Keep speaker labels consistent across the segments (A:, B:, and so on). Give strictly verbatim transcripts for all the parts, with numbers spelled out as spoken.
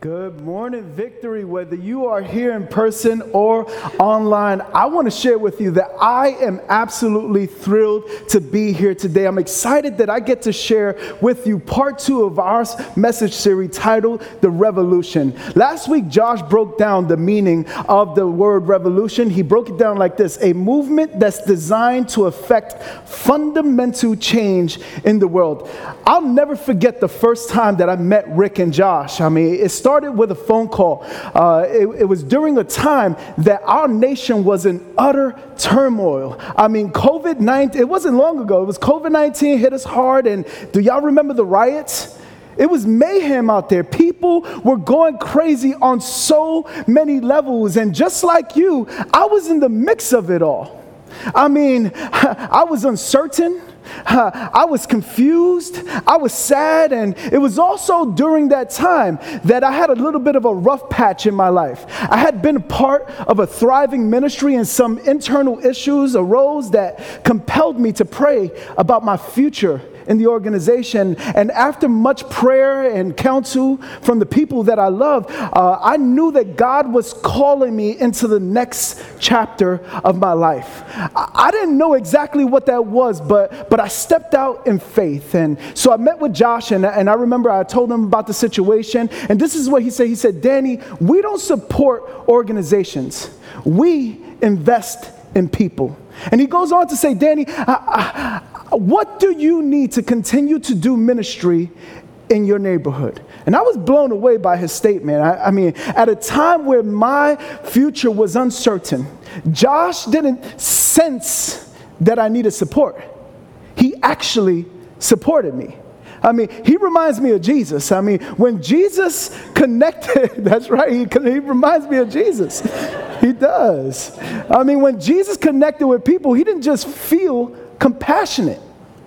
A: Good morning, Victory. Whether you are here in person or online, I want to share with you that I am absolutely thrilled to be here today. I'm excited that I get to share with you part two of our message series titled The Revolution. Last week, Josh broke down the meaning of the word revolution. He broke it down like this: a movement that's designed to affect fundamental change in the world. I'll never forget the first time that I met Rick and Josh. I mean, it started with a phone call. Uh, it, it was during a time that our nation was in utter turmoil. I mean, COVID nineteen, it wasn't long ago. It was COVID nineteen hit us hard. And do y'all remember the riots? It was mayhem out there. People were going crazy on so many levels. And just like you, I was in the mix of it all. I mean, I was uncertain. Uh, I was confused, I was sad, and it was also during that time that I had a little bit of a rough patch in my life. I had been a part of a thriving ministry, and some internal issues arose that compelled me to pray about my future in the organization. And after much prayer and counsel from the people that I love, uh, I knew that God was calling me into the next chapter of my life. I, I didn't know exactly what that was, but but I stepped out in faith. And so I met with Josh, and, and I remember I told him about the situation. And this is what he said. He said, "Danny, we don't support organizations. We invest in people." And he goes on to say, "Danny, I, I, what do you need to continue to do ministry in your neighborhood?" And I was blown away by his statement. I, I mean, at a time where my future was uncertain, Josh didn't sense that I needed support. He actually supported me. I mean, he reminds me of Jesus. I mean, when Jesus connected, that's right, he, he reminds me of Jesus. He does. I mean, when Jesus connected with people, he didn't just feel compassionate.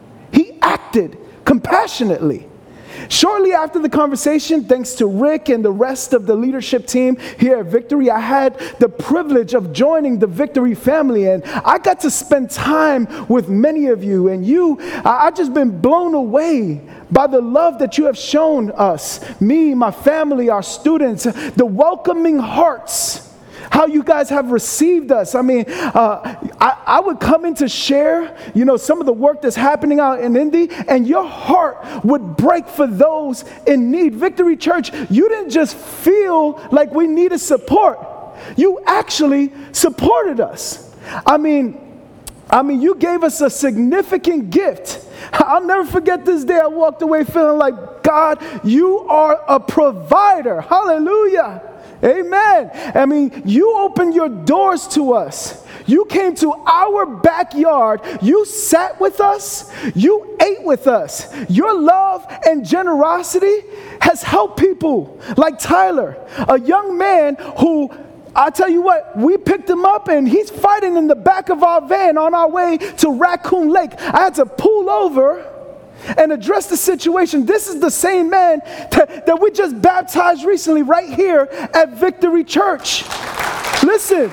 A: He acted compassionately. Shortly after the conversation, thanks to Rick and the rest of the leadership team here at Victory, I had the privilege of joining the Victory family, and I got to spend time with many of you. And you, I've just been blown away by the love that you have shown us, me, my family, our students, the welcoming hearts. How you guys have received us. I mean, uh, I, I would come in to share, you know, some of the work that's happening out in Indy, and your heart would break for those in need. Victory Church, you didn't just feel like we needed support. You actually supported us. I mean, I mean, you gave us a significant gift. I'll never forget this day I walked away feeling like, God, you are a provider. Hallelujah. Amen. I mean, you opened your doors to us. You came to our backyard. You sat with us. You ate with us. Your love and generosity has helped people like Tyler, a young man who, I tell you what, we picked him up and he's fighting in the back of our van on our way to Raccoon Lake. I had to pull over and address the situation. This is the same man that, that we just baptized recently right here at Victory Church. Listen,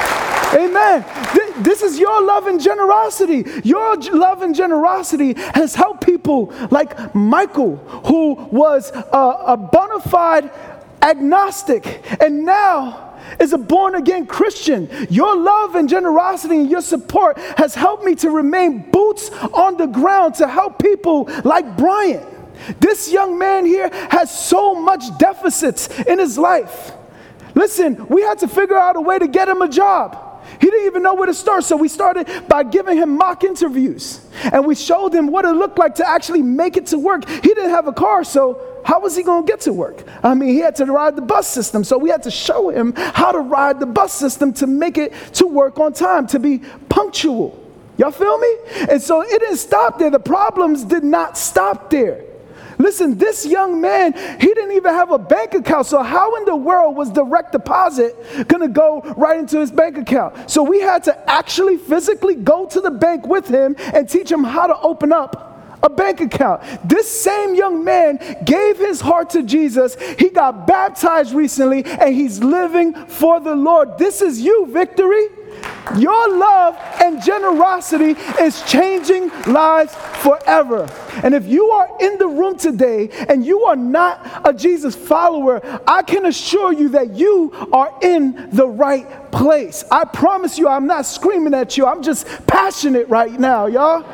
A: amen. This, this is your love and generosity. Your love and generosity has helped people like Michael, who was a, a bona fide agnostic, and now is a born-again Christian. Your love and generosity and your support has helped me to remain boots on the ground to help people like Brian. This young man here has so much deficits in his life. Listen, we had to figure out a way to get him a job. He didn't even know where to start, so we started by giving him mock interviews. And we showed him what it looked like to actually make it to work. He didn't have a car, so how was he going to get to work? I mean, he had to ride the bus system, so we had to show him how to ride the bus system to make it to work on time, to be punctual. Y'all feel me? And so it didn't stop there. The problems did not stop there. Listen, this young man, he didn't even have a bank account, so how in the world was direct deposit going to go right into his bank account? So we had to actually physically go to the bank with him and teach him how to open up a bank account. This same young man gave his heart to Jesus. He got baptized recently, and he's living for the Lord. This is you, Victory. Your love and generosity is changing lives forever. And if you are in the room today and you are not a Jesus follower, I can assure you that you are in the right place. I promise you, I'm not screaming at you. I'm just passionate right now, y'all.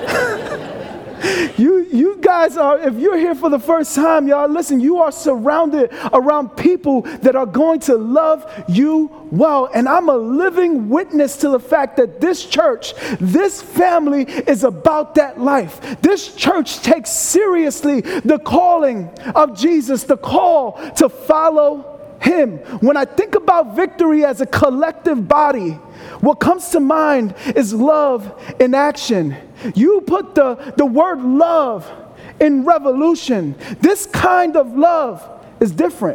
A: You, you guys are, if you're here for the first time, y'all, listen, you are surrounded around people that are going to love you well. And I'm a living witness to the fact that this church, this family is about that life. This church takes seriously the calling of Jesus, the call to follow Him. When I think about Victory as a collective body, what comes to mind is love in action. You put the, the word love in Revolution. This kind of love is different.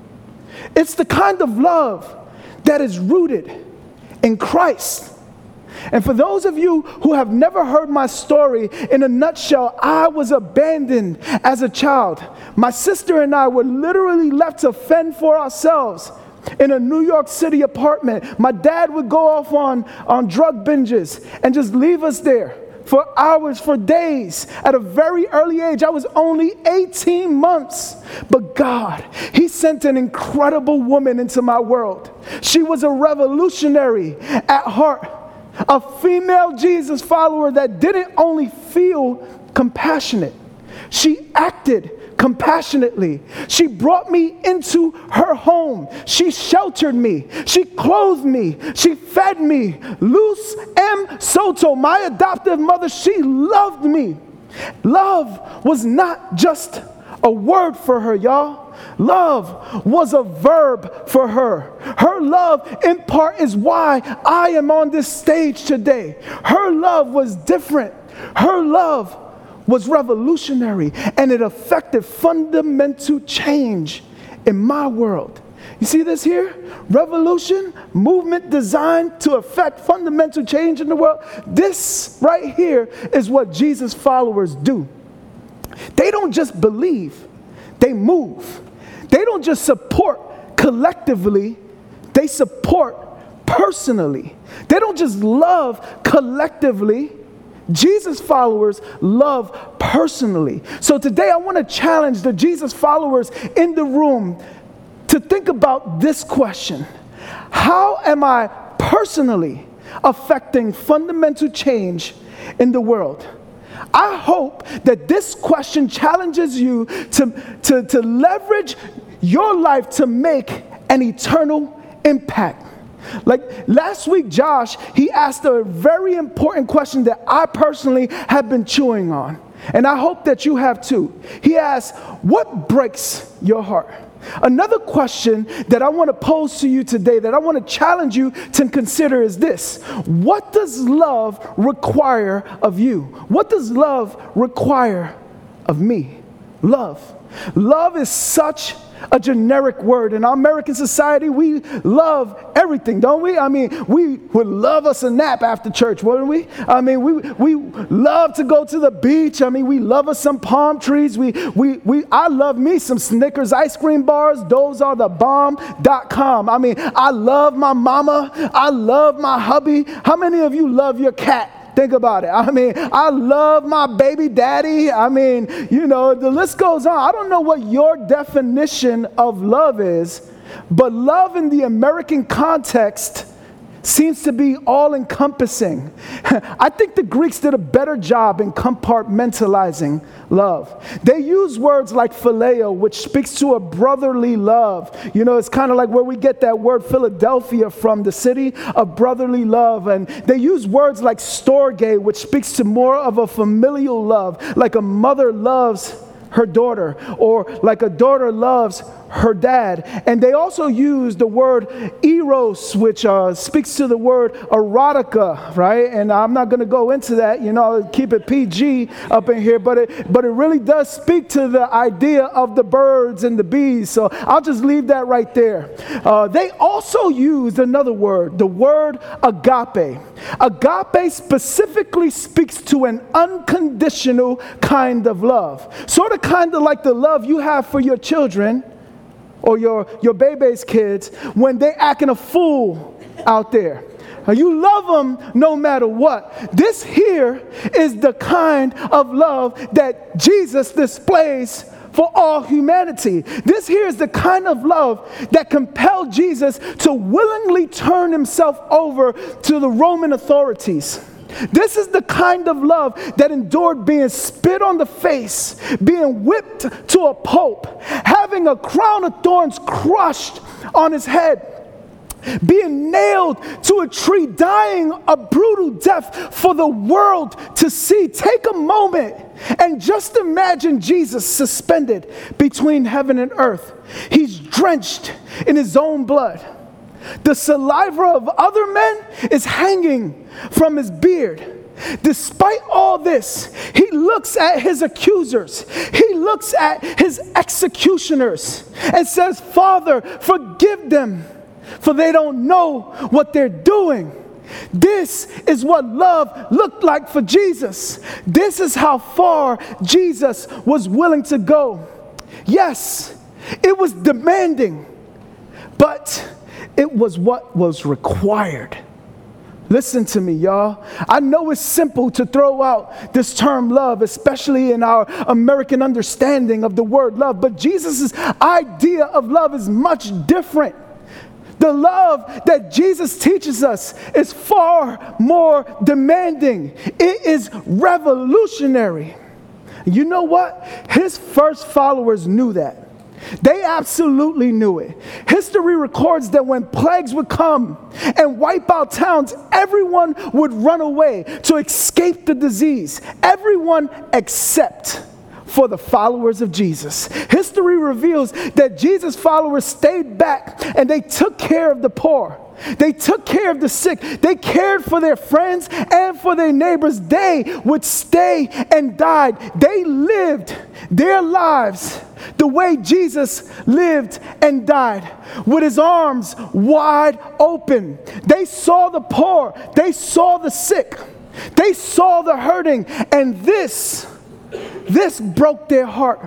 A: It's the kind of love that is rooted in Christ. And for those of you who have never heard my story, in a nutshell, I was abandoned as a child. My sister and I were literally left to fend for ourselves in a New York City apartment. My dad would go off on, on drug binges and just leave us there for hours, for days. At a very early age, I was only eighteen months. But God, He sent an incredible woman into my world. She was a revolutionary at heart, a female Jesus follower that didn't only feel compassionate, she acted compassionately. She brought me into her home. She sheltered me. She clothed me. She fed me. Luz M. Soto, my adoptive mother, she loved me. Love was not just a word for her, y'all. Love was a verb for her. Her love, in part, is why I am on this stage today. Her love was different. Her love was revolutionary, and it affected fundamental change in my world. You see this here? Revolution, movement designed to affect fundamental change in the world. This right here is what Jesus followers do. They don't just believe, they move. They don't just support collectively, they support personally. They don't just love collectively. Jesus followers love personally. So today I want to challenge the Jesus followers in the room to think about this question. How am I personally affecting fundamental change in the world? I hope that this question challenges you to, to, to leverage your life to make an eternal impact. Like last week, Josh, he asked a very important question that I personally have been chewing on. And I hope that you have too. He asked, what breaks your heart? Another question that I want to pose to you today, that I want to challenge you to consider is this. What does love require of you? What does love require of me? Love. Love is such a generic word. In our American society, we love everything, don't we? I mean, we would love us a nap after church, wouldn't we? I mean, we we love to go to the beach. I mean, we love us some palm trees. We we we I love me some Snickers ice cream bars. Those are the bomb dot com. I mean, I love my mama. I love my hubby. How many of you love your cat? Think about it. I mean, I love my baby daddy. I mean, you know, the list goes on. I don't know what your definition of love is, but love in the American context seems to be all-encompassing. I think the Greeks did a better job in compartmentalizing love. They use words like phileo, which speaks to a brotherly love. You know, it's kind of like where we get that word Philadelphia from, the city of brotherly love. And they use words like storge, which speaks to more of a familial love, like a mother loves her daughter, or like a daughter loves her dad. And they also use the word eros, which uh, speaks to the word erotica, right? And I'm not going to go into that, you know, keep it P G up in here, but it, but it really does speak to the idea of the birds and the bees. So I'll just leave that right there. Uh, they also used another word, the word agape. Agape specifically speaks to an unconditional kind of love, sort of kind of like the love you have for your children or your, your baby's kids when they acting a fool out there. You love them no matter what. This here is the kind of love that Jesus displays for all humanity. This here is the kind of love that compelled Jesus to willingly turn himself over to the Roman authorities. This is the kind of love that endured being spit on the face, being whipped to a pulp, having a crown of thorns crushed on his head, being nailed to a tree, dying a brutal death for the world to see. Take a moment and just imagine Jesus suspended between heaven and earth. He's drenched in his own blood. The saliva of other men is hanging from his beard. Despite all this, he looks at his accusers. He looks at his executioners and says, "Father, forgive them, for they don't know what they're doing." This is what love looked like for Jesus. This is how far Jesus was willing to go. Yes, it was demanding, but it was what was required. Listen to me, y'all. I know it's simple to throw out this term love, especially in our American understanding of the word love, but Jesus' idea of love is much different. The love that Jesus teaches us is far more demanding. It is revolutionary. You know what? His first followers knew that. They absolutely knew it. History records that when plagues would come and wipe out towns, everyone would run away to escape the disease. Everyone except for the followers of Jesus. History reveals that Jesus' followers stayed back and they took care of the poor. They took care of the sick. They cared for their friends and for their neighbors. They would stay and died. They lived their lives the way Jesus lived and died, with his arms wide open. They saw the poor. They saw the sick. They saw the hurting. And this, this broke their heart.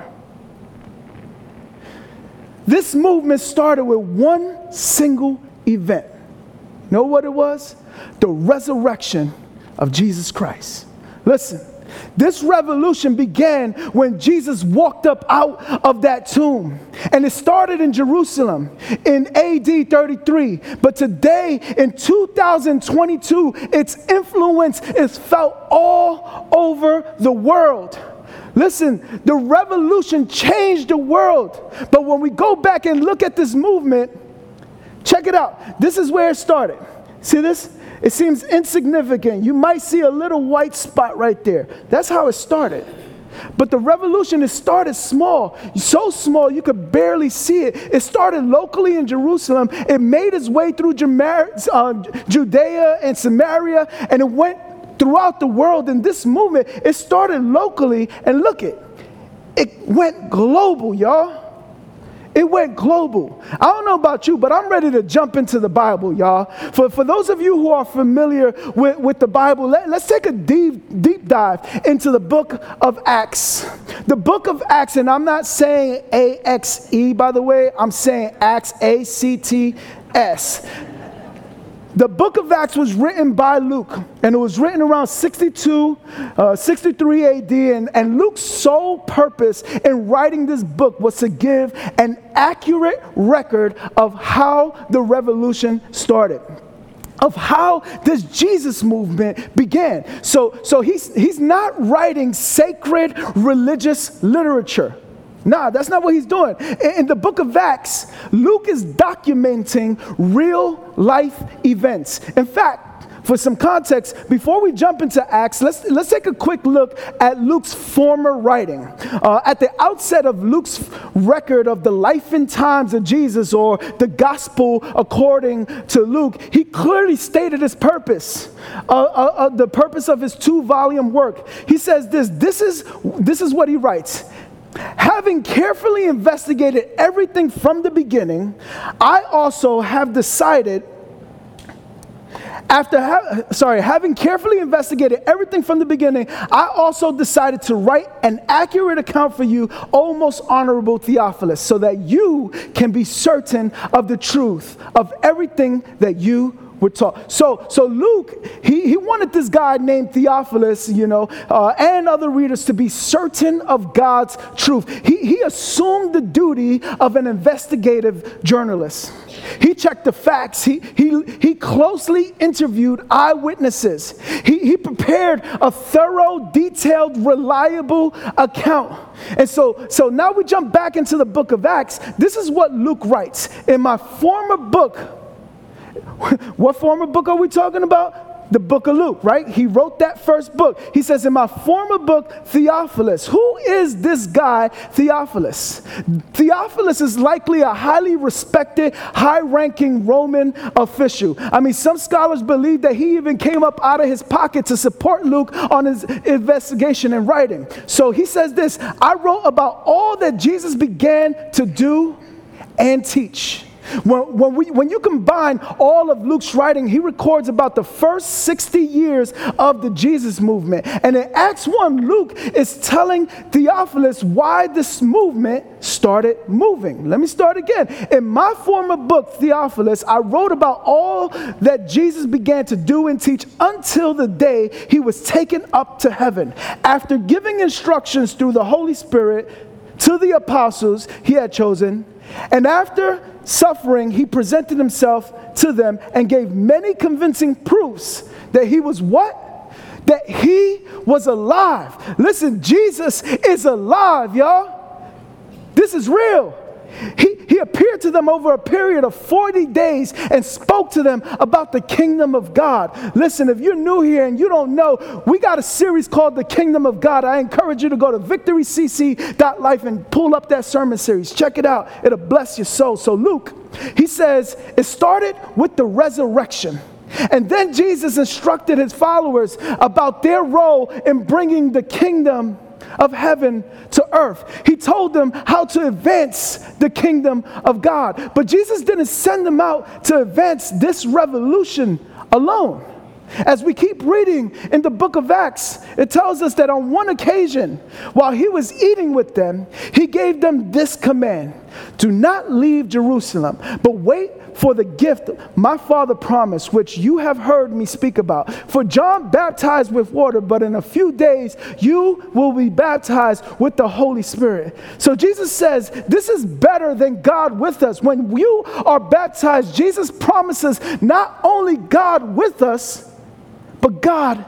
A: This movement started with one single event. Know what it was? The resurrection of Jesus Christ. Listen, this revolution began when Jesus walked up out of that tomb. And it started in Jerusalem in A D thirty-three. But today, in two thousand twenty-two, its influence is felt all over the world. Listen, the revolution changed the world. But when we go back and look at this movement, check it out. This is where it started. See this? It seems insignificant. You might see a little white spot right there. That's how it started. But the revolution, it started small. So small you could barely see it. It started locally in Jerusalem. It made its way through Judea and Samaria, and it went throughout the world. In this movement, it started locally, and look it, it went global, y'all. It went global. I don't know about you, but I'm ready to jump into the Bible, y'all. For, for those of you who are familiar with, with the Bible, let, let's take a deep, deep dive into the book of Acts. The book of Acts, and I'm not saying A X E, by the way. I'm saying Acts, A C T S. The book of Acts was written by Luke, and it was written around sixty-two, uh, sixty-three A D, and, and Luke's sole purpose in writing this book was to give an accurate record of how the revolution started, of how this Jesus movement began. So, so he's, he's not writing sacred religious literature. Nah, that's not what he's doing. In the book of Acts, Luke is documenting real life events. In fact, for some context, before we jump into Acts, let's, let's take a quick look at Luke's former writing. Uh, at the outset of Luke's record of the life and times of Jesus, or the gospel according to Luke, he clearly stated his purpose, uh, uh, uh, the purpose of his two-volume work. He says this, this is, this is what he writes. Having carefully investigated everything from the beginning, I also have decided, after, ha- sorry, having carefully investigated everything from the beginning, I also decided to write an accurate account for you, O most honorable Theophilus, so that you can be certain of the truth of everything that you were taught. So, so Luke, he, he wanted this guy named Theophilus, you know, uh, and other readers to be certain of God's truth. He, he assumed the duty of an investigative journalist. He checked the facts. He, he, he closely interviewed eyewitnesses. He, he prepared a thorough, detailed, reliable account. And so, so now we jump back into the book of Acts. This is what Luke writes. In my former book, what former book are we talking about? The book of Luke, right? He wrote that first book. He says, in my former book, Theophilus. Who is this guy, Theophilus? Theophilus is likely a highly respected, high-ranking Roman official. I mean, some scholars believe that he even came up out of his pocket to support Luke on his investigation and writing. So he says this, I wrote about all that Jesus began to do and teach. When, when, we, when you combine all of Luke's writing, he records about the first sixty years of the Jesus movement. And in Acts one, Luke is telling Theophilus why this movement started moving. Let me start again. In my former book, Theophilus, I wrote about all that Jesus began to do and teach until the day he was taken up to heaven. After giving instructions through the Holy Spirit to the apostles he had chosen, and after suffering, he presented himself to them and gave many convincing proofs that he was what? That he was alive. Listen, Jesus is alive, y'all. This is real. He, he appeared to them over a period of forty days and spoke to them about the kingdom of God. Listen, if you're new here and you don't know, we got a series called The Kingdom of God. I encourage you to go to victory c c dot life and pull up that sermon series. Check it out. It'll bless your soul. So Luke, he says, it started with the resurrection. And then Jesus instructed his followers about their role in bringing the kingdom of heaven to earth. He told them how to advance the kingdom of God. But Jesus didn't send them out to advance this revolution alone. As we keep reading in the book of Acts, it tells us that on one occasion, while he was eating with them, he gave them this command: do not leave Jerusalem, but wait for the gift my Father promised, which you have heard me speak about. For John baptized with water, but in a few days you will be baptized with the Holy Spirit. So Jesus says this is better than God with us. When you are baptized, Jesus promises not only God with us, but God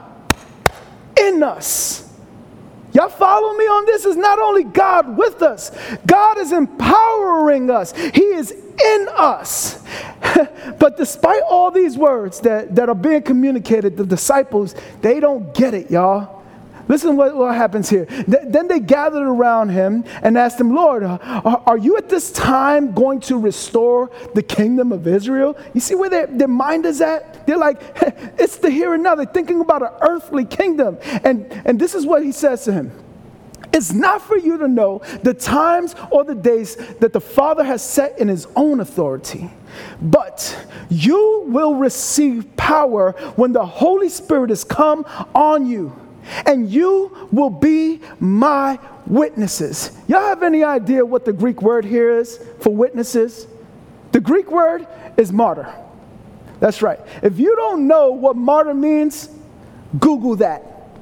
A: in us. Y'all follow me on this? Is not only God with us, God is empowering us. He is in us. But despite all these words that, that are being communicated, the disciples, they don't get it, y'all. Listen what, what happens here. Th- then they gathered around him and asked him, Lord, are, are you at this time going to restore the kingdom of Israel? You see where their, their mind is at? They're like, it's the here and now. They're thinking about an earthly kingdom. And, and this is what he says to him. It's not for you to know the times or the days that the Father has set in his own authority, but you will receive power when the Holy Spirit has come on you, and you will be my witnesses. Y'all have any idea what the Greek word here is for witnesses? The Greek word is martyr. That's right. If you don't know what martyr means, Google that.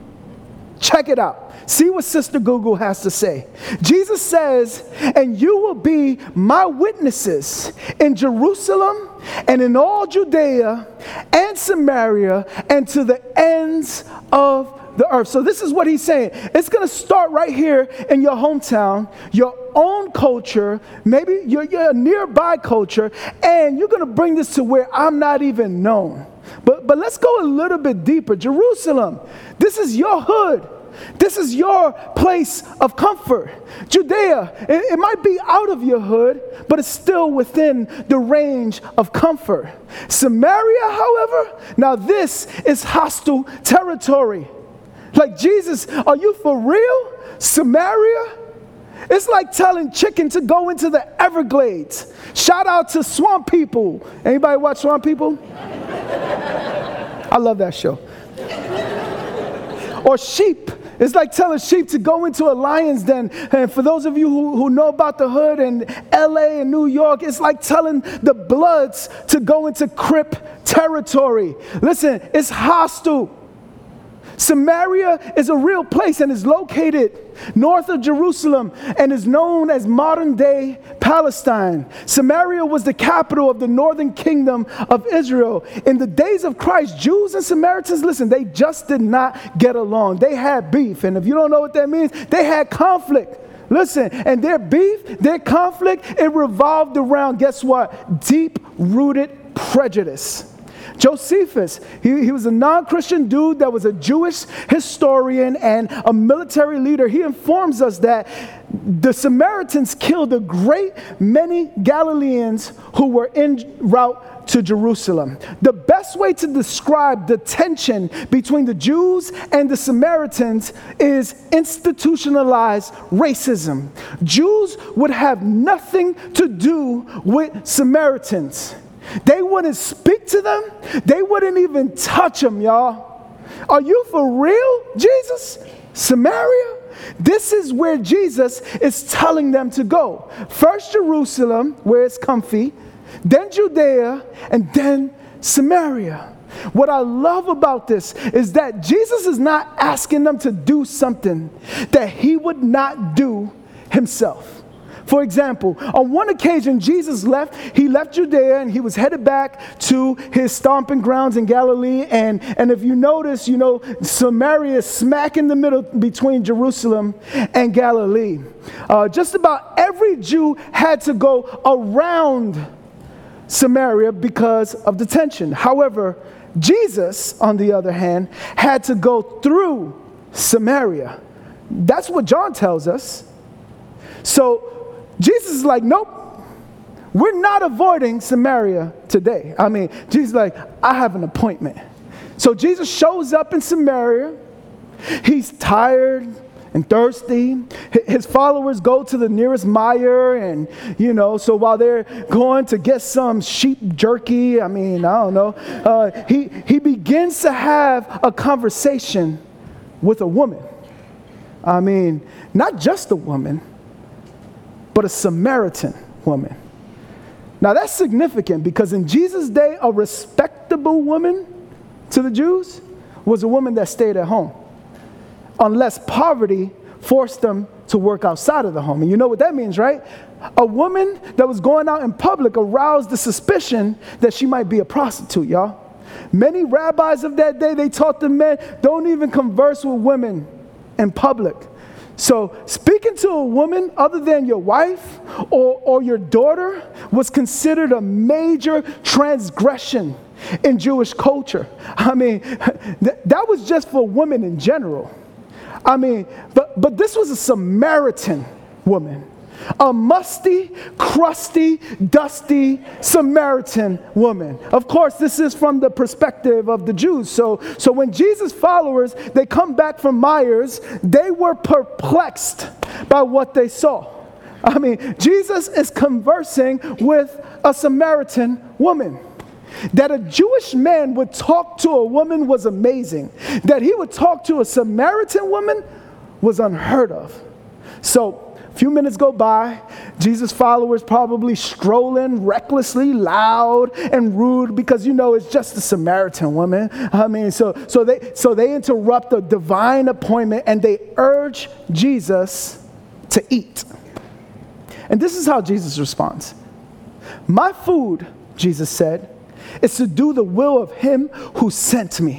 A: Check it out. See what Sister Google has to say. Jesus says, and you will be my witnesses in Jerusalem and in all Judea and Samaria and to the ends of the earth. So this is what he's saying. It's going to start right here in your hometown, your own culture, maybe your, your nearby culture, and you're going to bring this to where I'm not even known. But, but let's go a little bit deeper. Jerusalem, this is your hood. This is your place of comfort. Judea, it, it might be out of your hood, but it's still within the range of comfort. Samaria, however, now this is hostile territory. Like, Jesus, are you for real? Samaria? It's like telling chicken to go into the Everglades. Shout out to Swamp People. Anybody watch Swamp People? I love that show. Or sheep It's like telling sheep to go into a lion's den. And for those of you who, who know about the hood in L A and New York, it's like telling the Bloods to go into Crip territory. Listen, it's hostile. Samaria is a real place and is located north of Jerusalem and is known as modern-day Palestine. Samaria was the capital of the northern kingdom of Israel. In the days of Christ, Jews and Samaritans, listen, they just did not get along. They had beef, and if you don't know what that means, they had conflict. Listen, and their beef, their conflict, it revolved around, guess what? Deep-rooted prejudice. Josephus, he, he was a non-Christian dude that was a Jewish historian and a military leader. He informs us that the Samaritans killed a great many Galileans who were en route to Jerusalem. The best way to describe the tension between the Jews and the Samaritans is institutionalized racism. Jews would have nothing to do with Samaritans. They wouldn't speak to them. They wouldn't even touch them, y'all. Are you for real, Jesus? Samaria? This is where Jesus is telling them to go. First Jerusalem, where it's comfy, then Judea, and then Samaria. What I love about this is that Jesus is not asking them to do something that he would not do himself. For example, on one occasion, Jesus left, he left Judea and he was headed back to his stomping grounds in Galilee. And, and if you notice, you know, Samaria is smack in the middle between Jerusalem and Galilee. Uh, just about every Jew had to go around Samaria because of the tension. However, Jesus, on the other hand, had to go through Samaria. That's what John tells us. So, Jesus is like, nope, we're not avoiding Samaria today. I mean, Jesus is like, I have an appointment. So Jesus shows up in Samaria. He's tired and thirsty. His followers go to the nearest mire, and, you know, so while they're going to get some sheep jerky, I mean, I don't know, uh, he, he begins to have a conversation with a woman. I mean, not just a woman, but a Samaritan woman. Now that's significant because in Jesus' day, a respectable woman to the Jews was a woman that stayed at home, unless poverty forced them to work outside of the home. And you know what that means, right? A woman that was going out in public aroused the suspicion that she might be a prostitute, y'all. Many rabbis of that day, they taught the men, don't even converse with women in public. So speaking to a woman other than your wife or, or your daughter was considered a major transgression in Jewish culture. I mean, th- that was just for women in general. I mean, but, but this was a Samaritan woman. A musty, crusty, dusty Samaritan woman. Of course, this is from the perspective of the Jews. So, so when Jesus' followers, they come back from Myers, they were perplexed by what they saw. I mean, Jesus is conversing with a Samaritan woman. That a Jewish man would talk to a woman was amazing. That he would talk to a Samaritan woman was unheard of. So, a few minutes go by, Jesus' followers probably strolling recklessly, loud and rude because, you know, it's just a Samaritan woman. I mean, so so they so they interrupt the divine appointment and they urge Jesus to eat. And this is how Jesus responds. My food, Jesus said, is to do the will of him who sent me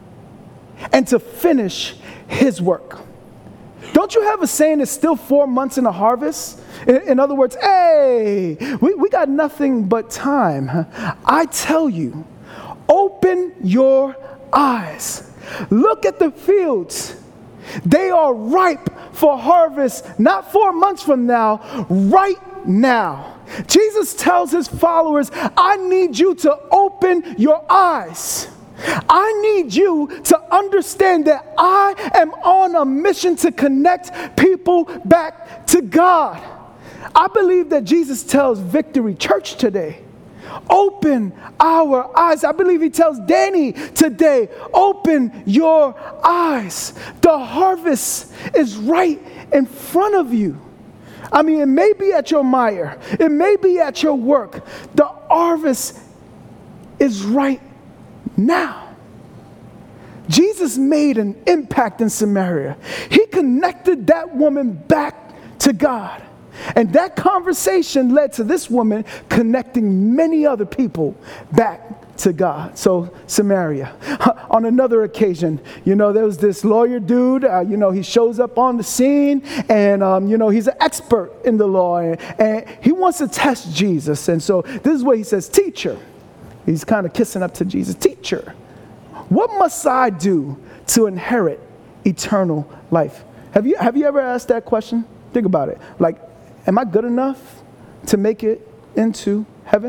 A: and to finish his work. Don't you have a saying it's still four months in the harvest? In, in other words, hey, we, we got nothing but time. I tell you, open your eyes. Look at the fields. They are ripe for harvest, not four months from now, right now. Jesus tells his followers, I need you to open your eyes. I need you to understand that I am on a mission to connect people back to God. I believe that Jesus tells Victory Church today, Open our eyes. I believe he tells Danny today, open your eyes. The harvest is right in front of you. I mean, it may be at your mire. It may be at your work. The harvest is right now. Jesus made an impact in Samaria. He connected that woman back to God. And that conversation led to this woman connecting many other people back to God. So Samaria. On another occasion, you know, there was this lawyer dude, uh, you know, he shows up on the scene and, um, you know, he's an expert in the law and, and he wants to test Jesus. And so this is what he says, teacher. He's kind of kissing up to Jesus. Teacher, what must I do to inherit eternal life? Have you, have you ever asked that question? Think about it. Like, am I good enough to make it into heaven?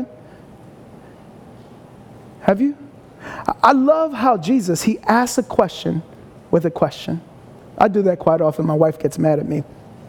A: Have you? I love how Jesus, he asks a question with a question. I do that quite often. My wife gets mad at me.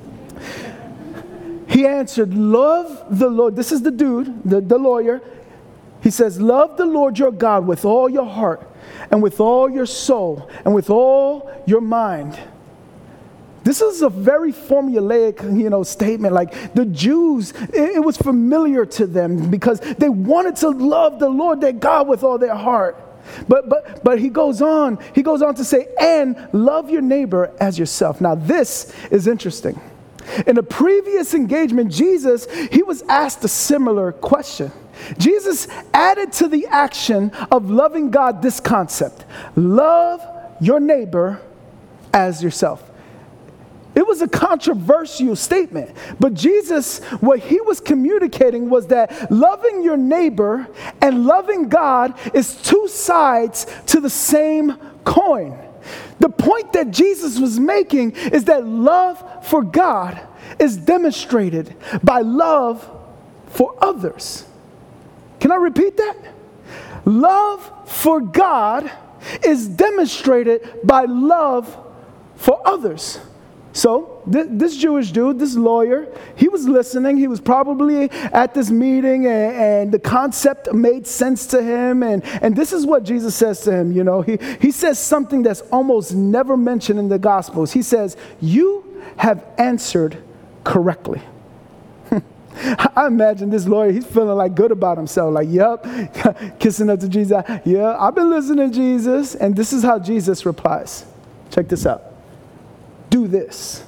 A: He answered, love the Lord. This is the dude, the, the lawyer. He says, love the Lord your God with all your heart and with all your soul and with all your mind. This is a very formulaic, you know, statement. Like the Jews, it, it was familiar to them because they wanted to love the Lord their God with all their heart. But but but he goes on, he goes on to say, and love your neighbor as yourself. Now this is interesting. In a previous engagement, Jesus, he was asked a similar question. Jesus added to the action of loving God this concept: love your neighbor as yourself. It was a controversial statement, but Jesus, what he was communicating was that loving your neighbor and loving God is two sides to the same coin. The point that Jesus was making is that love for God is demonstrated by love for others. Can I repeat that? Love for God is demonstrated by love for others. So th- this Jewish dude, this lawyer, he was listening. He was probably at this meeting and, and the concept made sense to him. And, and this is what Jesus says to him. You know, he, he says something that's almost never mentioned in the Gospels. He says, you have answered correctly. I imagine this lawyer, he's feeling like good about himself. Like, yep, kissing up to Jesus. Yeah, I've been listening to Jesus. And this is how Jesus replies. Check this out. Do this.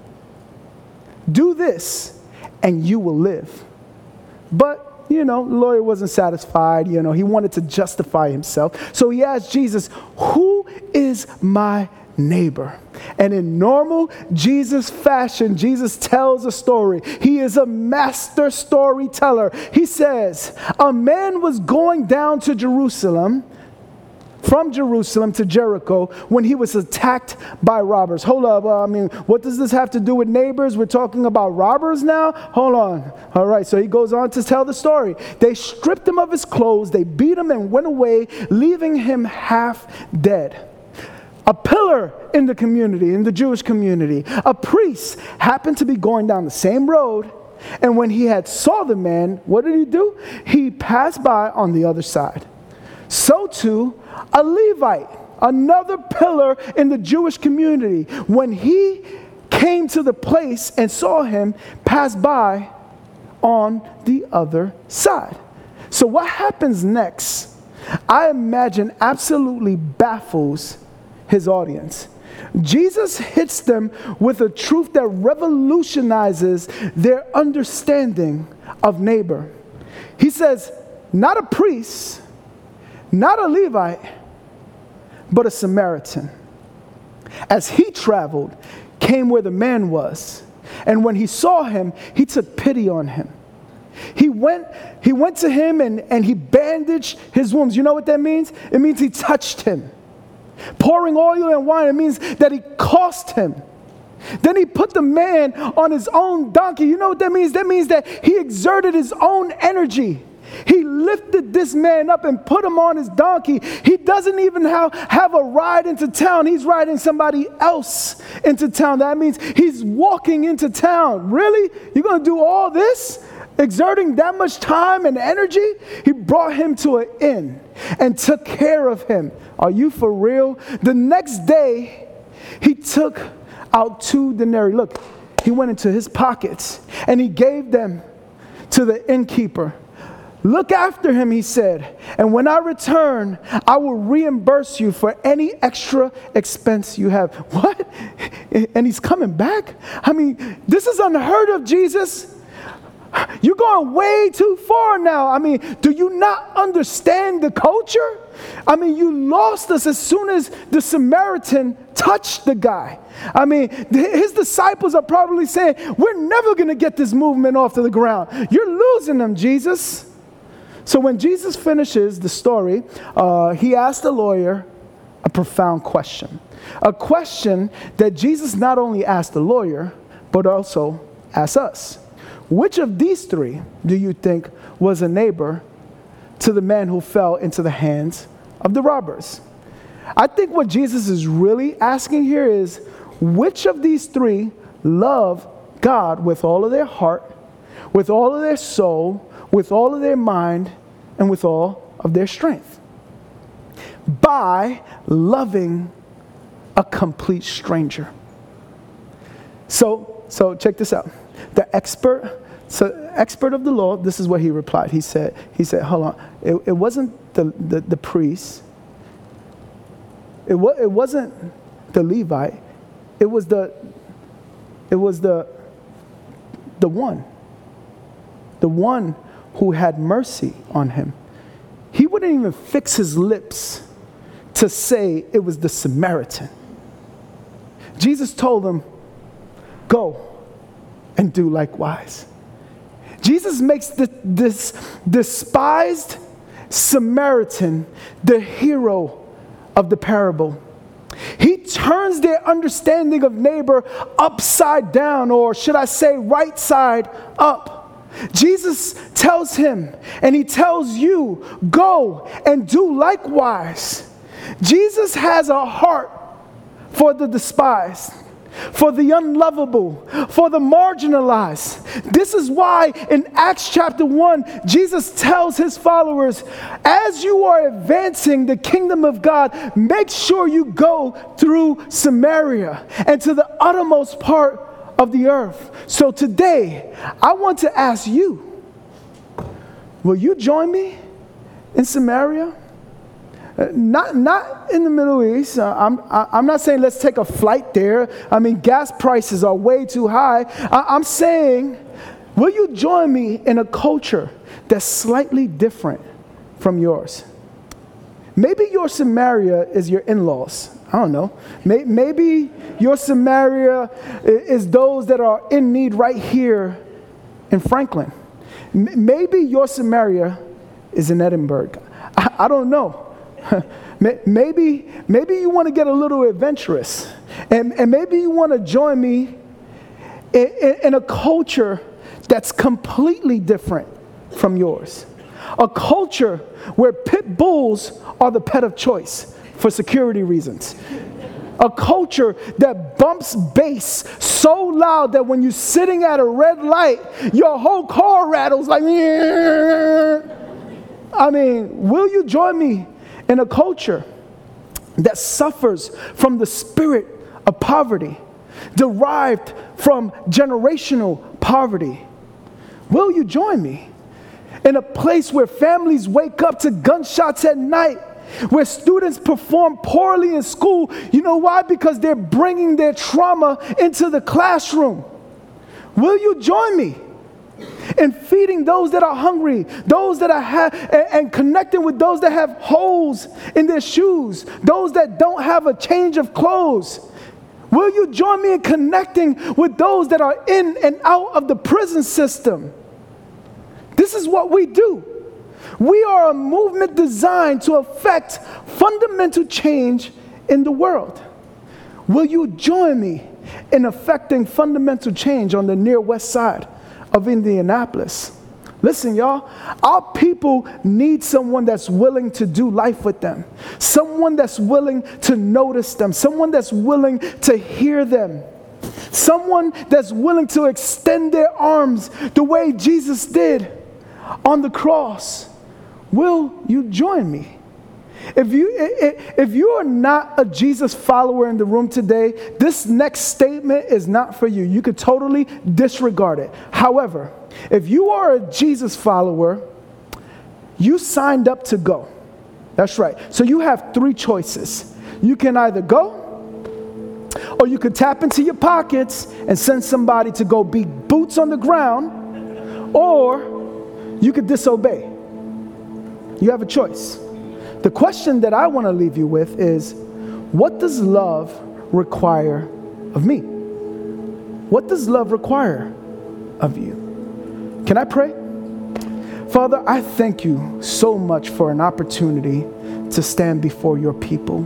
A: Do this, and you will live. But, you know, the lawyer wasn't satisfied. You know, he wanted to justify himself. So he asked Jesus, who is my neighbor? And in normal Jesus fashion, Jesus tells a story. He is a master storyteller. He says, a man was going down to Jerusalem, from Jerusalem to Jericho, when he was attacked by robbers. Hold up, uh, I mean, what does this have to do with neighbors? We're talking about robbers now? Hold on. All right, so he goes on to tell the story. They stripped him of his clothes, they beat him and went away, leaving him half dead. A pillar in the community, in the Jewish community, a priest happened to be going down the same road, and when he had saw the man, what did he do? He passed by on the other side. So too, a Levite, another pillar in the Jewish community, when he came to the place and saw him, passed by on the other side. So what happens next, I imagine, absolutely baffles his audience. Jesus hits them with a truth that revolutionizes their understanding of neighbor. He says, not a priest, not a Levite, but a Samaritan. As he traveled, came where the man was, and when he saw him, he took pity on him. He went, he went to him and, and he bandaged his wounds. You know what that means? It means he touched him. Pouring oil and wine, it means that he cost him. Then he put the man on his own donkey. You know what that means? That means that he exerted his own energy. He lifted this man up and put him on his donkey. He doesn't even have, have a ride into town. He's riding somebody else into town. That means he's walking into town. Really? You're going to do all this? exerting that much time and energy, he brought him to an inn and took care of him. Are you for real? The next day, he took out two denarii. Look, he went into his pockets and he gave them to the innkeeper. Look after him, he said, and when I return, I will reimburse you for any extra expense you have. What? And he's coming back? I mean, this is unheard of, Jesus. You're going way too far now. I mean, do you not understand the culture? I mean, you lost us as soon as the Samaritan touched the guy. I mean, his disciples are probably saying, we're never going to get this movement off to the ground. You're losing them, Jesus. So when Jesus finishes the story, uh, he asked the lawyer a profound question. A question that Jesus not only asked the lawyer, but also asked us. Which of these three do you think was a neighbor to the man who fell into the hands of the robbers? I think what Jesus is really asking here is, which of these three love God with all of their heart, with all of their soul, with all of their mind, and with all of their strength? By loving a complete stranger. So, so check this out. The expert, so expert of the law, this is what he replied. He said, he said, hold on. It, it wasn't the, the, the priest. It, wa- it wasn't the Levite. It was the, it was the, the one. The one who had mercy on him. He wouldn't even fix his lips to say it was the Samaritan. Jesus told him, go and do likewise. Jesus makes the, this despised Samaritan the hero of the parable. He turns their understanding of neighbor upside down, or should I say right side up. Jesus tells him, and he tells you, go and do likewise. Jesus has a heart for the despised, for the unlovable, for the marginalized. This is why in Acts chapter one, Jesus tells his followers, as you are advancing the kingdom of God, make sure you go through Samaria and to the uttermost part of the earth. So today, I want to ask you, will you join me in Samaria? Uh, not, not in the Middle East. Uh, I'm, I, I'm not saying let's take a flight there. I mean, gas prices are way too high. I, I'm saying, will you join me in a culture that's slightly different from yours? Maybe your Samaria is your in-laws. I don't know. Maybe your Samaria is those that are in need right here in Franklin. Maybe your Samaria is in Edinburgh. I, I don't know. Maybe, maybe you want to get a little adventurous. And, and maybe you want to join me in, in, in a culture that's completely different from yours. A culture where pit bulls are the pet of choice for security reasons. A culture that bumps bass so loud that when you're sitting at a red light, your whole car rattles like, I mean, will you join me in a culture that suffers from the spirit of poverty, derived from generational poverty? Will you join me in a place where families wake up to gunshots at night, where students perform poorly in school? You know why? Because they're bringing their trauma into the classroom. Will you join me in feeding those that are hungry, those that are ha- and, and connecting with those that have holes in their shoes, those that don't have a change of clothes? Will you join me in connecting with those that are in and out of the prison system? This is what we do. We are a movement designed to affect fundamental change in the world. Will you join me in affecting fundamental change on the near west side of Indianapolis? Listen, y'all, our people need someone that's willing to do life with them, someone that's willing to notice them, someone that's willing to hear them. Someone that's willing to extend their arms the way Jesus did on the cross. Will you join me? If you, if you are not a Jesus follower in the room today, this next statement is not for you. You could totally disregard it. However, if you are a Jesus follower, you signed up to go. That's right. So you have three choices. You can either go, or you could tap into your pockets and send somebody to go be boots on the ground, or you could disobey. You have a choice. The question that I want to leave you with is, what does love require of me? What does love require of you? Can I pray? Father, I thank you so much for an opportunity to stand before your people.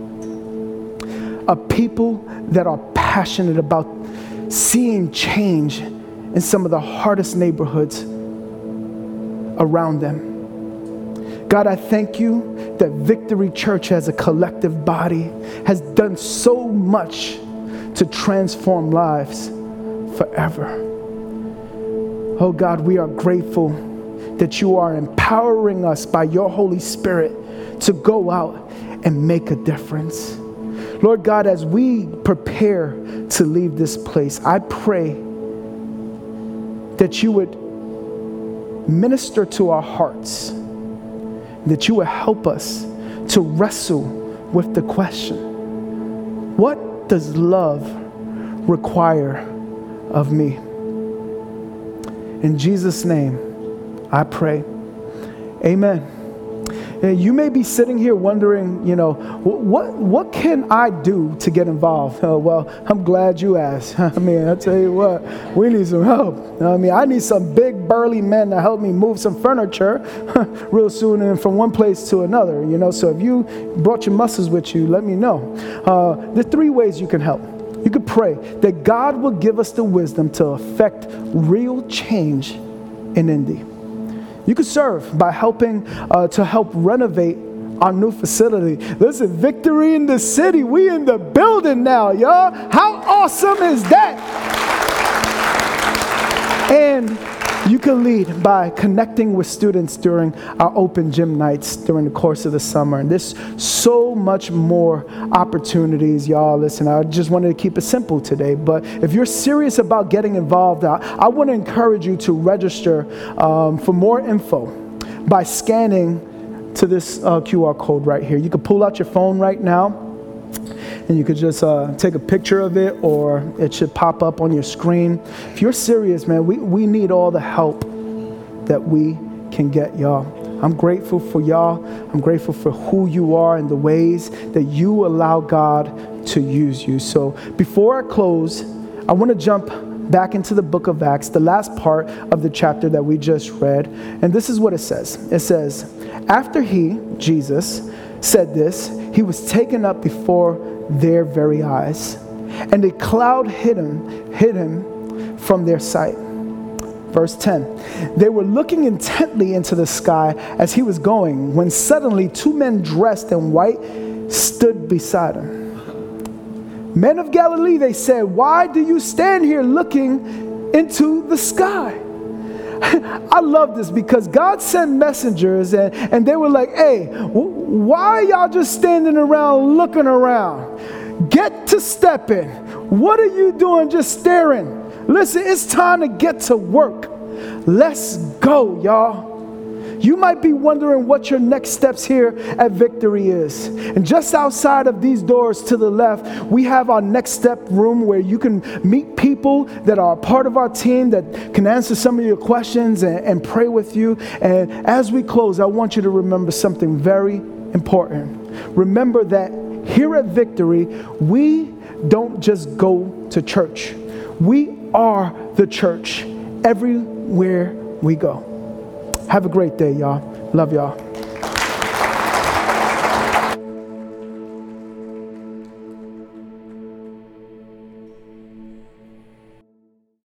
A: A people that are passionate about seeing change in some of the hardest neighborhoods around them. God, I thank you that Victory Church as a collective body has done so much to transform lives forever. Oh God, we are grateful that you are empowering us by your Holy Spirit to go out and make a difference. Lord God, as we prepare to leave this place, I pray that you would minister to our hearts, that you would help us to wrestle with the question, what does love require of me? In Jesus' name, I pray. Amen. You may be sitting here wondering, you know, what what can I do to get involved? Uh, well, I'm glad you asked. I mean, I tell you what, we need some help. I mean, I need some big burly men to help me move some furniture real soon and from one place to another, you know. So if you brought your muscles with you, let me know. Uh, there are three ways you can help. You could pray that God will give us the wisdom to affect real change in Indy. You could serve by helping uh, to help renovate our new facility. Listen, Victory in the City. We in the building now, y'all. How awesome is that? And you can lead by connecting with students during our open gym nights during the course of the summer. And there's so much more opportunities, y'all. Listen, I just wanted to keep it simple today. But if you're serious about getting involved, I, I want to encourage you to register um, for more info by scanning to this uh, Q R code right here. You can pull out your phone right now, and you could just uh, take a picture of it, or it should pop up on your screen. If you're serious, man, we, we need all the help that we can get, y'all. I'm grateful for y'all. I'm grateful for who you are and the ways that you allow God to use you. So before I close, I want to jump back into the book of Acts, the last part of the chapter that we just read. And this is what it says. It says, after he, Jesus, said this, he was taken up before their very eyes, and a cloud hid him, hid him from their sight. Verse ten, they were looking intently into the sky as he was going, when suddenly two men dressed in white stood beside him. Men of Galilee, they said, why do you stand here looking into the sky? I love this because God sent messengers and, and they were like, hey, w- why are y'all just standing around looking around? Get to stepping. What are you doing just staring? Listen, it's time to get to work. Let's go, y'all. You might be wondering what your next steps here at Victory is. And just outside of these doors to the left, we have our next step room where you can meet people that are part of our team that can answer some of your questions and, and pray with you. And as we close, I want you to remember something very important. Remember that here at Victory, we don't just go to church. We are the church everywhere we go. Have a great day, y'all. Love y'all.